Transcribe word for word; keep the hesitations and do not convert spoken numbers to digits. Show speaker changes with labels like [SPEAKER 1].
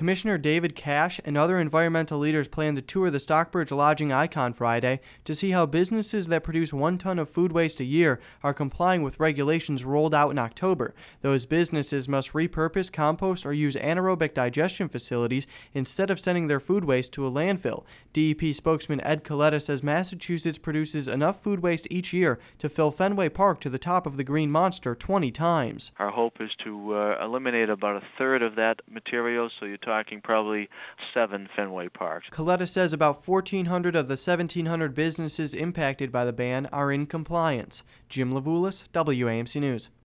[SPEAKER 1] Commissioner David Cash and other environmental leaders plan to tour the Stockbridge Lodging Icon Friday to see how businesses that produce one ton of food waste a year are complying with regulations rolled out in October. Those businesses must repurpose, compost, or use anaerobic digestion facilities instead of sending their food waste to a landfill. D E P spokesman Ed Coletta says Massachusetts produces enough food waste each year to fill Fenway Park to the top of the Green Monster twenty times.
[SPEAKER 2] Our hope is to uh, eliminate about a third of that material, so you're talking probably seven Fenway Parks.
[SPEAKER 1] Coletta says about fourteen hundred of the seventeen hundred businesses impacted by the ban are in compliance. Jim Levulis, W A M C News.